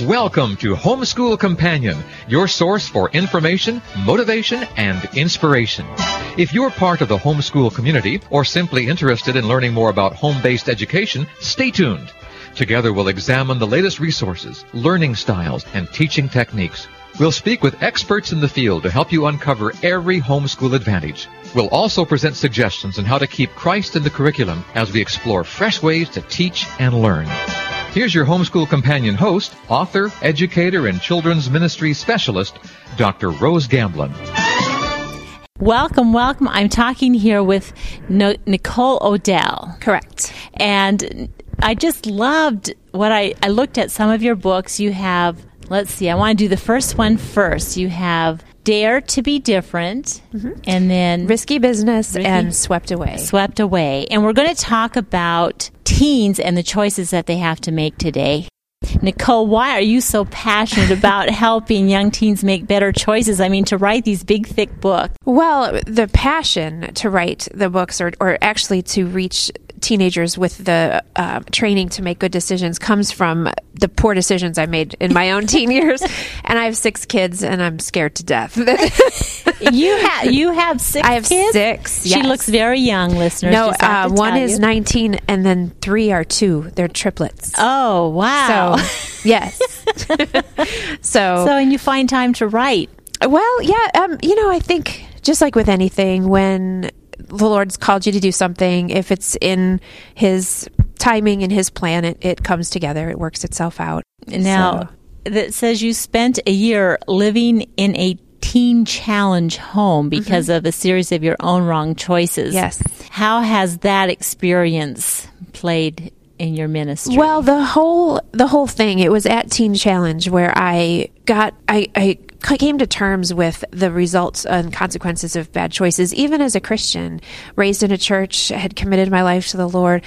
Welcome to Homeschool Companion, your source for information, motivation, and inspiration. If you're part of the homeschool community or simply interested in learning more about home-based education, stay tuned. Together we'll examine the latest resources, learning styles, and teaching techniques. We'll speak with experts in the field to help you uncover every homeschool advantage. We'll also present suggestions on how to keep Christ in the curriculum as we explore fresh ways to teach and learn. Here's your Homeschool Companion host, author, educator, and children's ministry specialist, Dr. Rose Gamblin. Welcome. I'm talking here with Nicole Odell. Correct. And I just loved what I looked at some of your books. You have, let's see, I want to do the first one first. You have Dare to be Different, and then Risky Business and Swept Away. Swept Away. And we're going to talk about teens and the choices that they have to make today. Nicole, why are you so passionate about helping young teens make better choices? I mean, to write these big, thick books. Well, the passion to write the books or actually to reach teenagers with the training to make good decisions comes from the poor decisions I made in my own teen years. And I have 6 kids, and I'm scared to death. You have 6 I have kids? 6, yes. She looks very young, listeners. No, one is 19, and then 3 are 2. They're triplets. Oh, wow. So, yes. So, and you find time to write. Well, yeah, I think just like with anything, when the Lord's called you to do something, if it's in His timing and His plan, it comes together. It works itself out. Now, that says you spent a year living in a teen challenge home because of a series of your own wrong choices. Yes. How has that experience played in your ministry? Well, the whole thing, it was at Teen Challenge where I came to terms with the results and consequences of bad choices. Even as a Christian, raised in a church, had committed my life to the Lord,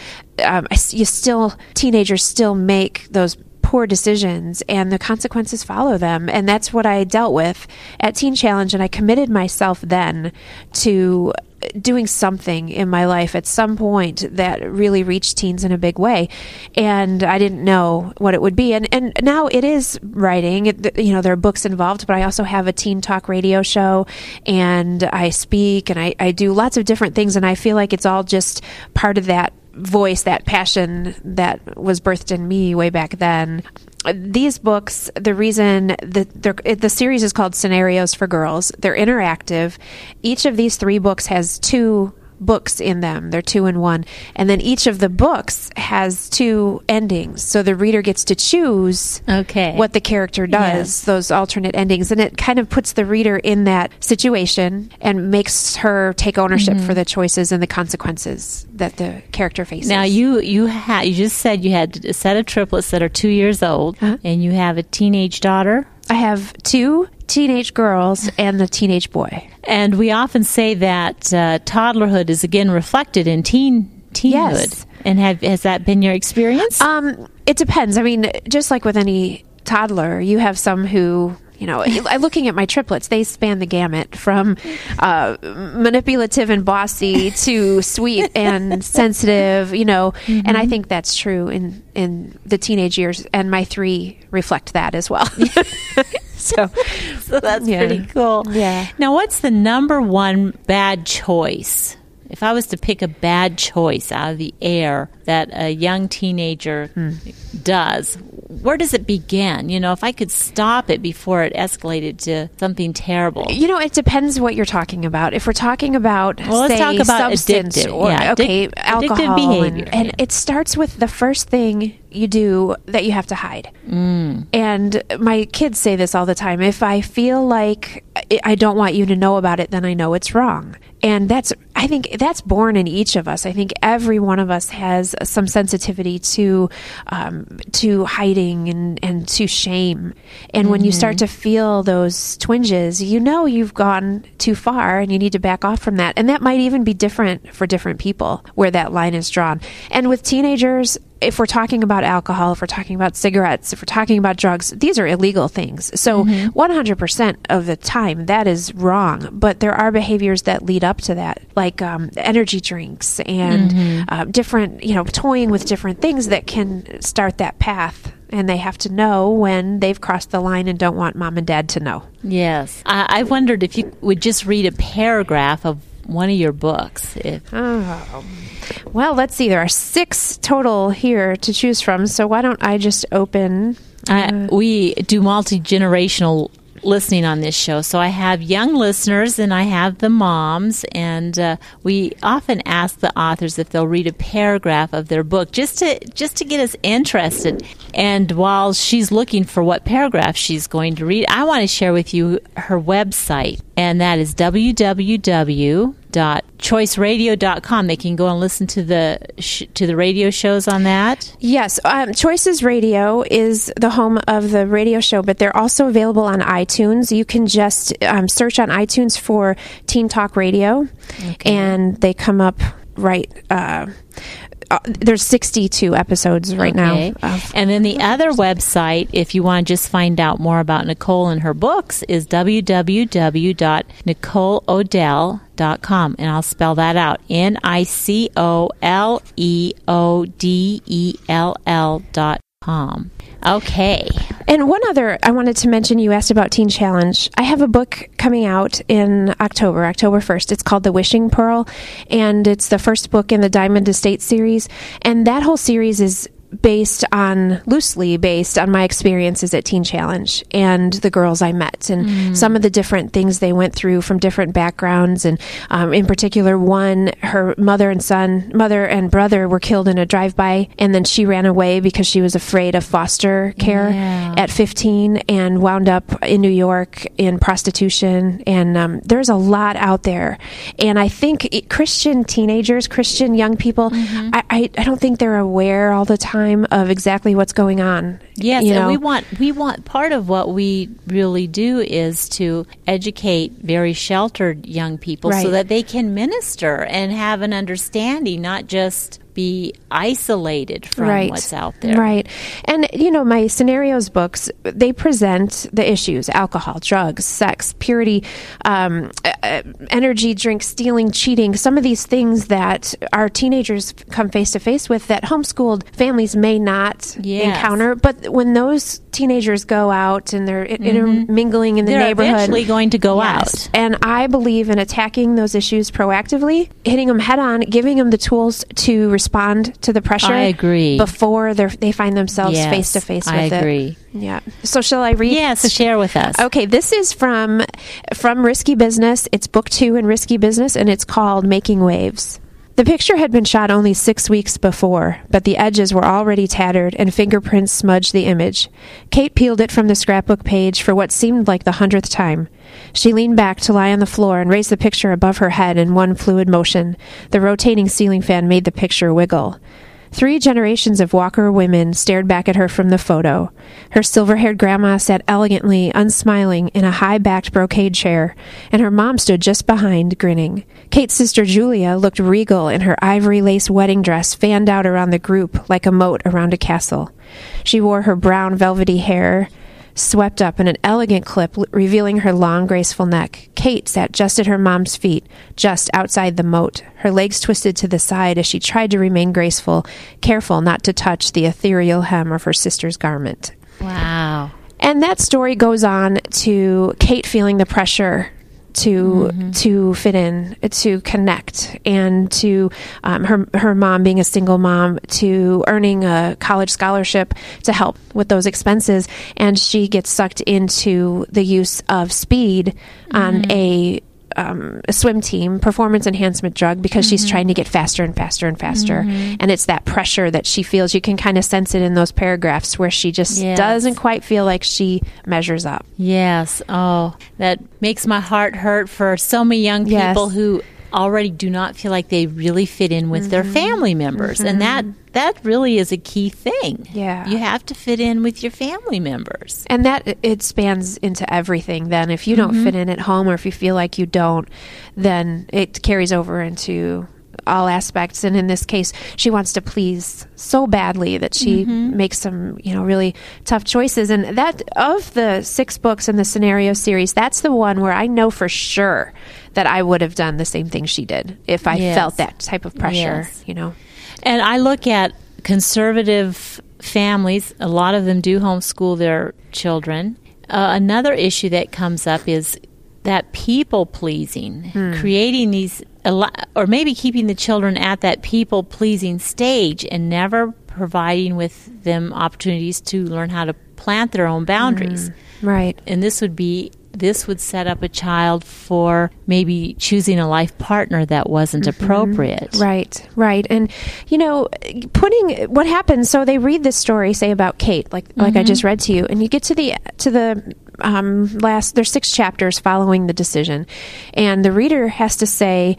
teenagers still make those poor decisions, and the consequences follow them. And that's what I dealt with at Teen Challenge, and I committed myself then to doing something in my life at some point that really reached teens in a big way. And I didn't know what it would be. And now it is writing. There are books involved, but I also have a teen talk radio show, and I speak, and I do lots of different things. And I feel like it's all just part of that voice, that passion that was birthed in me way back then. These books, the reason the series is called Scenarios for Girls. They're interactive. Each of these 3 books has 2 books in them. They're 2 in 1. And then each of the books has 2 endings. So the reader gets to choose what the character does, those alternate endings. And it kind of puts the reader in that situation and makes her take ownership for the choices and the consequences that the character faces. Now, you just said you had a set of triplets that are 2 years old, and you have a teenage daughter. I have 2 teenage girls and the teenage boy. And we often say that toddlerhood is again reflected in teenhood. Yes. And has that been your experience? It depends. I mean, just like with any toddler, you have some who, looking at my triplets, they span the gamut from manipulative and bossy to sweet and sensitive, and I think that's true in the teenage years, and my 3 reflect that as well. So that's pretty cool. Yeah. Now, what's the number one bad choice? If I was to pick a bad choice out of the air that a young teenager does, where does it begin? If I could stop it before it escalated to something terrible. It depends what you're talking about. If we're talking about, let's talk about substance addictive, or alcohol, addictive behavior. And it starts with the first thing you do that you have to hide. And my kids say this all the time. If I feel like I don't want you to know about it, then I know it's wrong. And I think that's born in each of us. I think every one of us has some sensitivity to hiding and to shame. And when you start to feel those twinges, you've gone too far and you need to back off from that. And that might even be different for different people where that line is drawn. And with teenagers, if we're talking about alcohol, if we're talking about cigarettes, if we're talking about drugs, these are illegal things. So 100% of the time, that is wrong. But there are behaviors that lead up to that, like energy drinks and different, toying with different things that can start that path and they have to know when they've crossed the line and don't want mom and dad to know. Yes. I wondered if you would just read a paragraph of one of your books. Well, let's see. There are 6 total here to choose from, so why don't I just open... We do multi-generational listening on this show, so I have young listeners and I have the moms, and we often ask the authors if they'll read a paragraph of their book just to get us interested. And while she's looking for what paragraph she's going to read, I want to share with you her website, and that is www.choiceradio.com. They can go and listen to the radio shows on that. Yes, Choices Radio is the home of the radio show, but they're also available on iTunes. You can just search on iTunes for Teen Talk Radio, and they come up right... there's 62 episodes right now. And then the other website, if you want to just find out more about Nicole and her books, is www.nicoleodell.com. And I'll spell that out. NicoleOdell.com. Okay. And one other, I wanted to mention, you asked about Teen Challenge. I have a book coming out in October 1st. It's called The Wishing Pearl, and it's the first book in the Diamond Estate series. And that whole series is loosely based on my experiences at Teen Challenge and the girls I met and some of the different things they went through from different backgrounds. And in particular, one, her mother and brother were killed in a drive-by, and then she ran away because she was afraid of foster care at 15 and wound up in New York in prostitution. And there's a lot out there. And I think Christian teenagers, Christian young people, I don't think they're aware all the time of exactly what's going on. Yes, and we want part of what we really do is to educate very sheltered young people so that they can minister and have an understanding, not just be isolated from what's out there. Right. And, my scenarios books, they present the issues: alcohol, drugs, sex, purity, energy drinks, stealing, cheating, some of these things that our teenagers come face to face with that homeschooled families may not encounter. But when those teenagers go out and they're intermingling in the neighborhood, they're eventually going to go out. And I believe in attacking those issues proactively, hitting them head on, giving them the tools to respond to the pressure. I agree. Before they find themselves face to face with it. I agree. Yeah. So shall I read? Yes, share with us. Okay, this is from Risky Business. It's book 2 in Risky Business, and it's called Making Waves. The picture had been shot only 6 weeks before, but the edges were already tattered and fingerprints smudged the image. Kate peeled it from the scrapbook page for what seemed like the 100th time. She leaned back to lie on the floor and raised the picture above her head in one fluid motion. The rotating ceiling fan made the picture wiggle. 3 generations of Walker women stared back at her from the photo. Her silver-haired grandma sat elegantly, unsmiling, in a high-backed brocade chair, and her mom stood just behind, grinning. Kate's sister Julia looked regal in her ivory-lace wedding dress fanned out around the group like a moat around a castle. She wore her brown velvety hair swept up in an elegant clip, revealing her long, graceful neck. Kate sat just at her mom's feet, just outside the moat, her legs twisted to the side as she tried to remain graceful, careful not to touch the ethereal hem of her sister's garment. Wow. And that story goes on to Kate feeling the pressure to fit in, to connect, and to her mom being a single mom, to earning a college scholarship to help with those expenses, and she gets sucked into the use of speed on a swim team, performance enhancement drug, because she's trying to get faster and faster and faster. And it's that pressure that she feels. You can kind of sense it in those paragraphs where she just doesn't quite feel like she measures up. Yes. Oh, that makes my heart hurt for so many young people who already do not feel like they really fit in with their family members. And that really is a key thing. Yeah. You have to fit in with your family members. And that it spans into everything then. If you don't fit in at home, or if you feel like you don't, then it carries over into all aspects. And in this case, she wants to please so badly that she makes some, really tough choices. And that, of the 6 books in the scenario series, that's the one where I know for sure that I would have done the same thing she did if I felt that type of pressure, And I look at conservative families, a lot of them do homeschool their children. Another issue that comes up is that people-pleasing, creating these, or maybe keeping the children at that people-pleasing stage and never providing with them opportunities to learn how to plant their own boundaries. Right. And this would set up a child for maybe choosing a life partner that wasn't appropriate. Right. And, what happens, so they read this story, say about Kate, like I just read to you, and you get to the there's 6 chapters following the decision, and the reader has to say,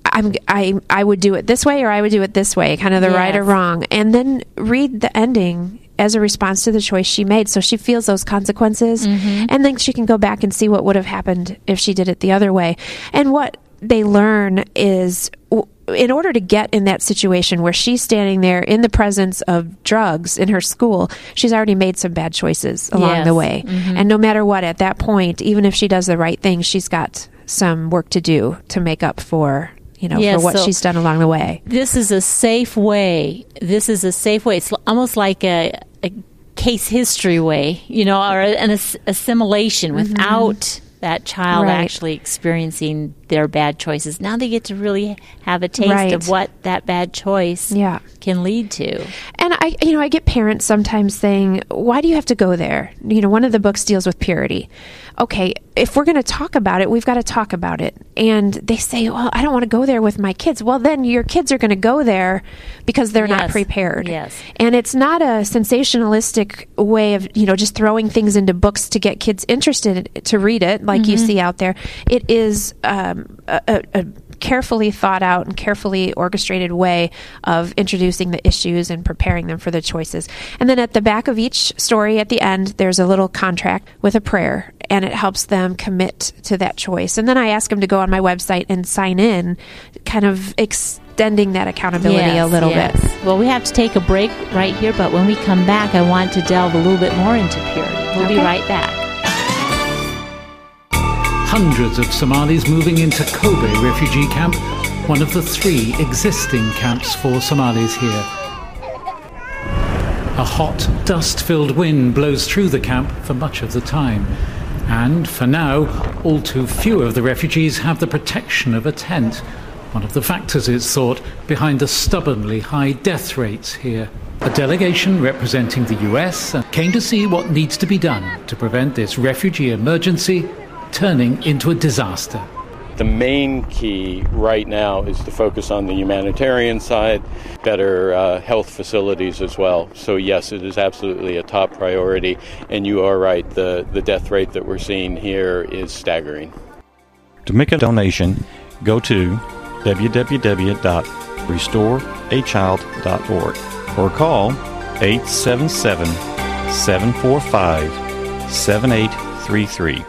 I would do it this way, or I would do it this way, kind of the right or wrong, and then read the ending as a response to the choice she made. So she feels those consequences, and then she can go back and see what would have happened if she did it the other way. And what they learn is, in order to get in that situation where she's standing there in the presence of drugs in her school, she's already made some bad choices along the way. And no matter what, at that point, even if she does the right thing, she's got some work to do to make up for for what she's done along the way. This is a safe way. It's almost like a case history way, or an assimilation without that child actually experiencing their bad choices. Now they get to really have a taste of what that bad choice can lead to. And I get parents sometimes saying, why do you have to go there? One of the books deals with purity. Okay, if we're going to talk about it, we've got to talk about it. And they say, well, I don't want to go there with my kids. Well, then your kids are going to go there because they're not prepared. Yes. And it's not a sensationalistic way of, just throwing things into books to get kids interested to read it, like you see out there. It is a carefully thought out and carefully orchestrated way of introducing the issues and preparing them for the choices. And then at the back of each story, at the end, there's a little contract with a prayer, and it helps them commit to that choice. And then I ask them to go on my website and sign in, kind of extending that accountability a little bit. Well, we have to take a break right here, but when we come back, I want to delve a little bit more into purity. We'll be right back. Hundreds of Somalis moving into Kobe refugee camp, one of the 3 existing camps for Somalis here. A hot, dust-filled wind blows through the camp for much of the time. And, for now, all too few of the refugees have the protection of a tent, one of the factors, it's thought, behind the stubbornly high death rates here. A delegation representing the US came to see what needs to be done to prevent this refugee emergency turning into a disaster. The main key right now is to focus on the humanitarian side, better health facilities as well. So yes, it is absolutely a top priority, and you are right, the death rate that we're seeing here is staggering. To make a donation, go to www.restoreachild.org or call 877-745-7833.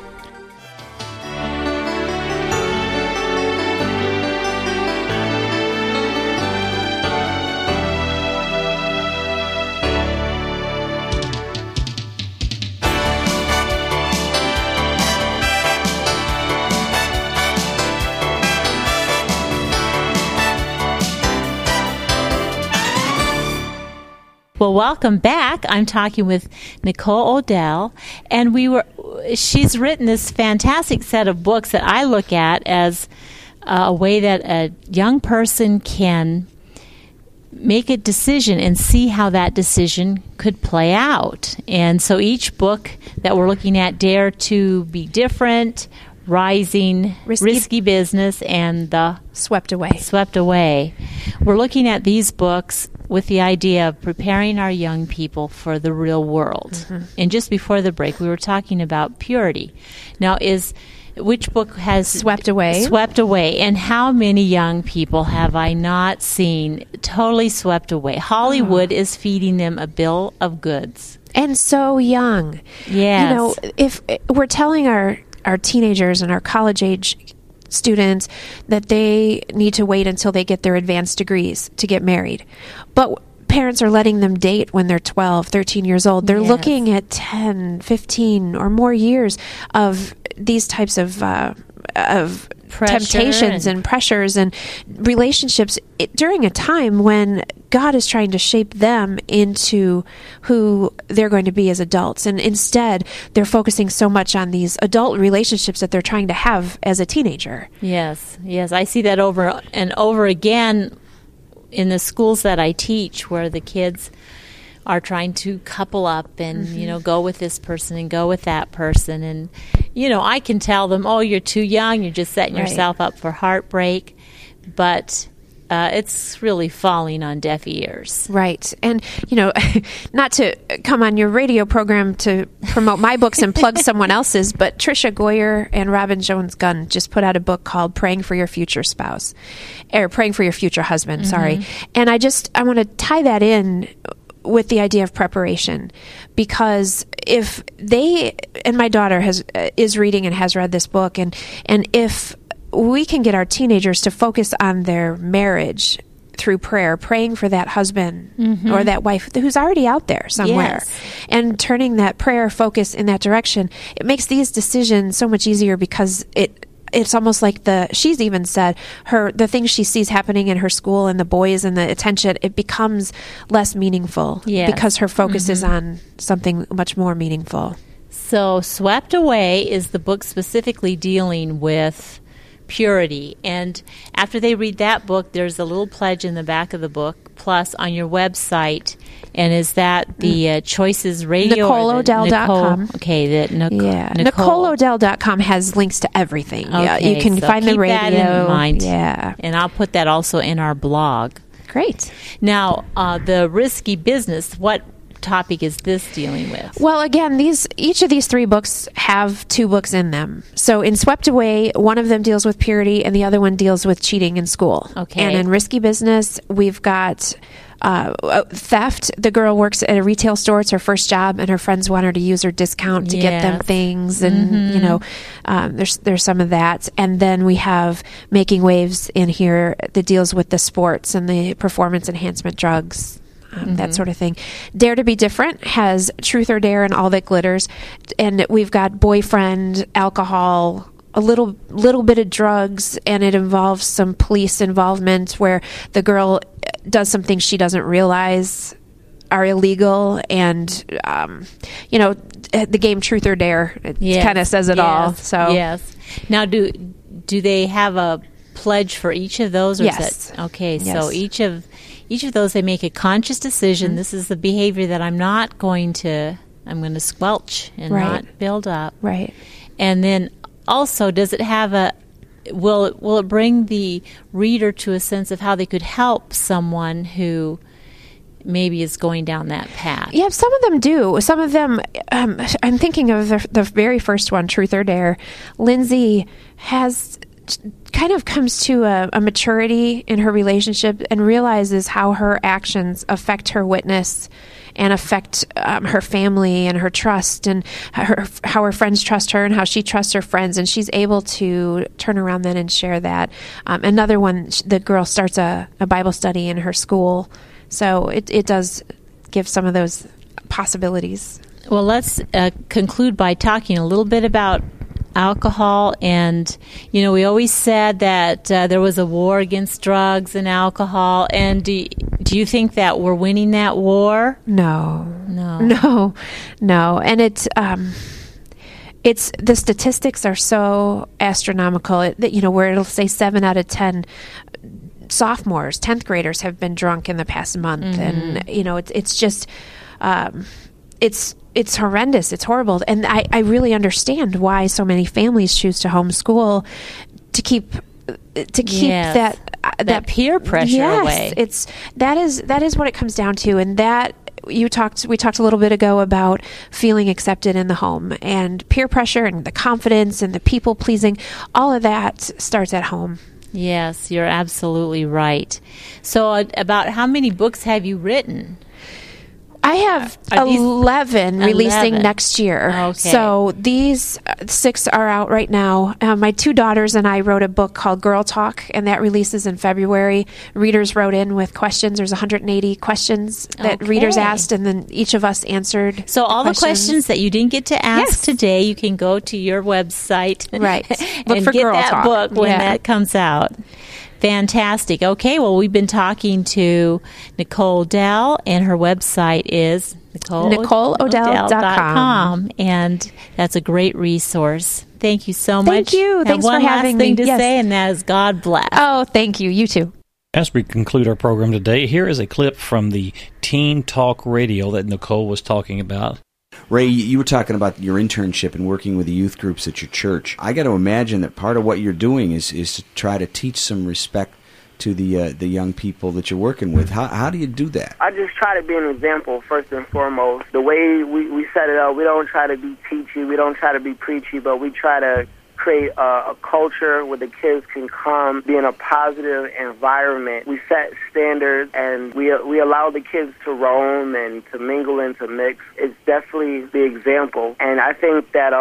Well, welcome back. I'm talking with Nicole Odell, and she's written this fantastic set of books that I look at as a way that a young person can make a decision and see how that decision could play out. And so each book that we're looking at, Dare to Be Different, Rising, Risky Business, and the Swept Away. We're looking at these books with the idea of preparing our young people for the real world. Mm-hmm. And just before the break, we were talking about purity. Now, which book has Swept Away, and how many young people have I not seen totally swept away? Hollywood is feeding them a bill of goods. And so young. Yes. If we're telling our teenagers and our college-age students that they need to wait until they get their advanced degrees to get married. But parents are letting them date when they're 12, 13 years old. They're looking at 10, 15 or more years of these types of temptations and pressures and relationships during a time when God is trying to shape them into who they're going to be as adults. And instead, they're focusing so much on these adult relationships that they're trying to have as a teenager. Yes. I see that over and over again in the schools that I teach, where the kids are trying to couple up and, go with this person and go with that person. And, I can tell them, oh, you're too young, you're just setting yourself up for heartbreak. But it's really falling on deaf ears. Right. And, not to come on your radio program to promote my books and plug someone else's, but Tricia Goyer and Robin Jones-Gunn just put out a book called Praying for Your Future Spouse, or Praying for Your Future Husband, sorry. And I want to tie that in with the idea of preparation, because if they, and my daughter is reading and has read this book, and if we can get our teenagers to focus on their marriage through prayer, praying for that husband or that wife who's already out there somewhere, and turning that prayer focus in that direction, it makes these decisions so much easier, because it's almost like she's even said the things she sees happening in her school and the boys and the attention, it becomes less meaningful because her focus is on something much more meaningful. So Swept Away is the book specifically dealing with purity. And after they read that book, there's a little pledge in the back of the book, plus on your website. And is that the Choices Radio? NicoleOdell.com. Okay, NicoleOdell.com has links to everything. Okay, yeah, you can find the radio. Keep that in mind. Yeah. And I'll put that also in our blog. Great. Now, the risky business, what topic is this dealing with? Well, again, each of these three books have two books in them. So in Swept Away, one of them deals with purity and the other one deals with cheating in school. Okay. And in Risky Business, we've got theft. The girl works at a retail store. It's her first job, and her friends want her to use her discount to get them things. And, there's some of that. And then we have Making Waves in here that deals with the sports and the performance enhancement drugs. That sort of thing. Dare to be Different has Truth or Dare and All That Glitters, and we've got boyfriend, alcohol, a little bit of drugs, and it involves some police involvement where the girl does some things she doesn't realize are illegal, and the game Truth or Dare kind of says it all. So now do they have a pledge for each of those? Or yes. Is that, okay, so each of those, they make a conscious decision. This is the behavior that I'm going to squelch and not build up. Right. And then also, does it have will it bring the reader to a sense of how they could help someone who maybe is going down that path? Yeah, some of them do. Some of them, I'm thinking of the very first one, Truth or Dare. Lindsay kind of comes to a maturity in her relationship and realizes how her actions affect her witness and affect her family and her trust, and how her friends trust her and how she trusts her friends, and she's able to turn around then and share that. Another one, the girl starts a Bible study in her school, so it does give some of those possibilities. Well, let's conclude by talking a little bit about alcohol. And we always said that there was a war against drugs and alcohol, and do you think that we're winning that war? No, and it's the statistics are so astronomical where it'll say 7 out of 10 sophomores, 10th graders have been drunk in the past month, and it's just it's horrendous. It's horrible. And I really understand why so many families choose to homeschool to keep that peer pressure away. That is what it comes down to. And that we talked a little bit ago about feeling accepted in the home, and peer pressure and the confidence and the people pleasing. All of that starts at home. Yes, you're absolutely right. So about how many books have you written? I have Are these 11 releasing 11? next year. Okay. So these 6 are out right now. My 2 daughters and I wrote a book called Girl Talk, and that releases in February. Readers wrote in with questions. There's 180 questions that readers Okay. asked, and then each of us answered. So all the questions that you didn't get to ask Yes. today, you can go to your website, Right. Look and for get Girl that Talk. book when Yeah. that comes out. Fantastic. Okay, well, we've been talking to Nicole Dell, and her website is NicoleOdell.com, and that's a great resource. Thank you so much. Thank you. Have Thanks one for last having thing me. to Yes. say, and that is God bless. Oh, thank you. You too. As we conclude our program today, here is a clip from the Teen Talk Radio that Nicole was talking about. Ray, you were talking about your internship and working with the youth groups at your church. I got to imagine that part of what you're doing is to try to teach some respect to the young people that you're working with. How do you do that? I just try to be an example, first and foremost. The way we set it up, we don't try to be teachy, we don't try to be preachy, but we try to create a culture where the kids can come, be in a positive environment. We set standards, and we allow the kids to roam and to mingle and to mix. It's definitely the example, and I think that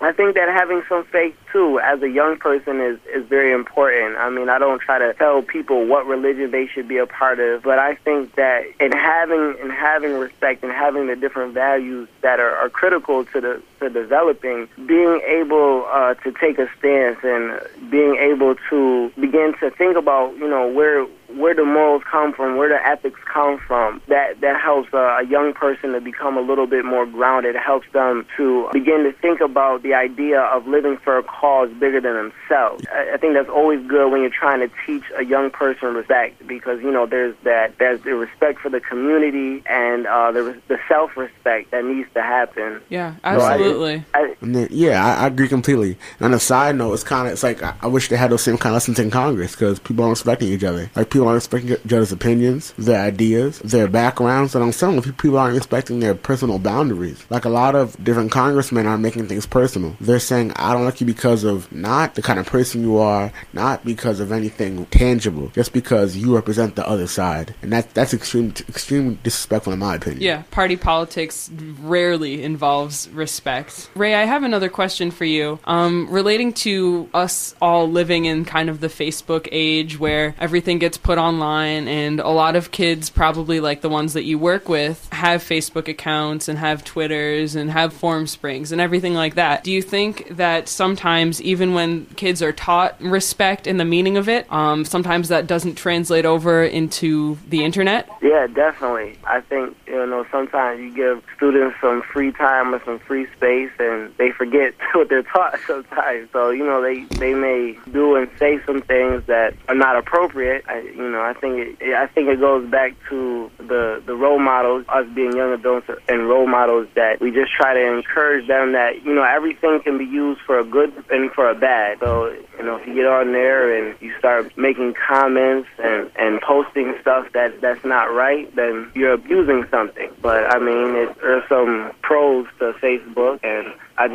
having some faith too as a young person is very important. I mean, I don't try to tell people what religion they should be a part of, but I think that in having respect and having the different values that are critical to developing, being able to take a stance and being able to begin to think about, where the morals come from, where the ethics come from, that helps a young person to become a little bit more grounded. It helps them to begin to think about the idea of living for a cause bigger than themselves. I think that's always good when you're trying to teach a young person respect, because there's the respect for the community and the self-respect that needs to happen. Yeah, absolutely. I agree completely. On a side note, it's like I wish they had those same kind of lessons in Congress, because people aren't respecting each other. Like, people aren't respecting each other's opinions, their ideas, their backgrounds, and I'm saying people aren't respecting their personal boundaries. Like, a lot of different congressmen are making things personal. They're saying, I don't like you because of not the kind of person you are, not because of anything tangible, just because you represent the other side. And that's extremely disrespectful in my opinion. Yeah, party politics rarely involves respect. Ray, I have another question for you. Relating to us all living in kind of the Facebook age where everything gets put online, and a lot of kids, probably like the ones that you work with, have Facebook accounts and have Twitters and have Formsprings and everything like that. Do you think that sometimes, even when kids are taught respect and the meaning of it, sometimes that doesn't translate over into the internet? Yeah, definitely. I think, sometimes you give students some free time or some free space, and they forget what they're taught sometimes. So, they may do and say some things that are not appropriate. I think it goes back to the role models, us being young adults and role models, that we just try to encourage them that, everything can be used for a good and for a bad. So, if you get on there and you start making comments and posting stuff that's not right, then you're abusing something. But, there's some pros to Facebook, and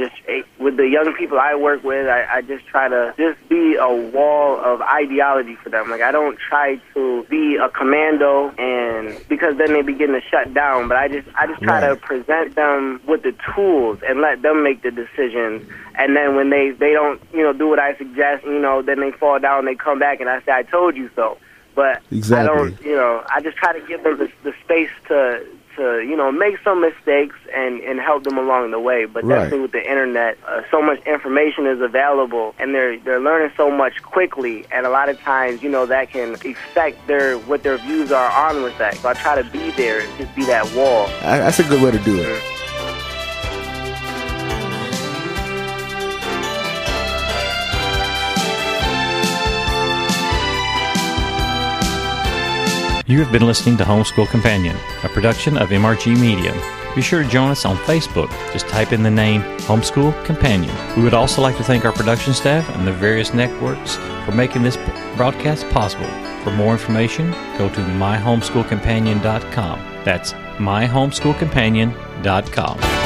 with the young people I work with, I just try to just be a wall of ideology for them. Like, I don't try to be a commando, and because then they begin to shut down. But I just try to present them with the tools and let them make the decisions. And then when they don't, do what I suggest, then they fall down, they come back, and I say, I told you so. But exactly. I just try to give them the space to make some mistakes and help them along the way. But definitely with the internet, so much information is available, and they're learning so much quickly, and a lot of times, that can affect what their views are on with that. So I try to be there and just be that wall. That's a good way to do it. You have been listening to Homeschool Companion, a production of MRG Media. Be sure to join us on Facebook. Just type in the name Homeschool Companion. We would also like to thank our production staff and the various networks for making this broadcast possible. For more information, go to myhomeschoolcompanion.com. That's myhomeschoolcompanion.com.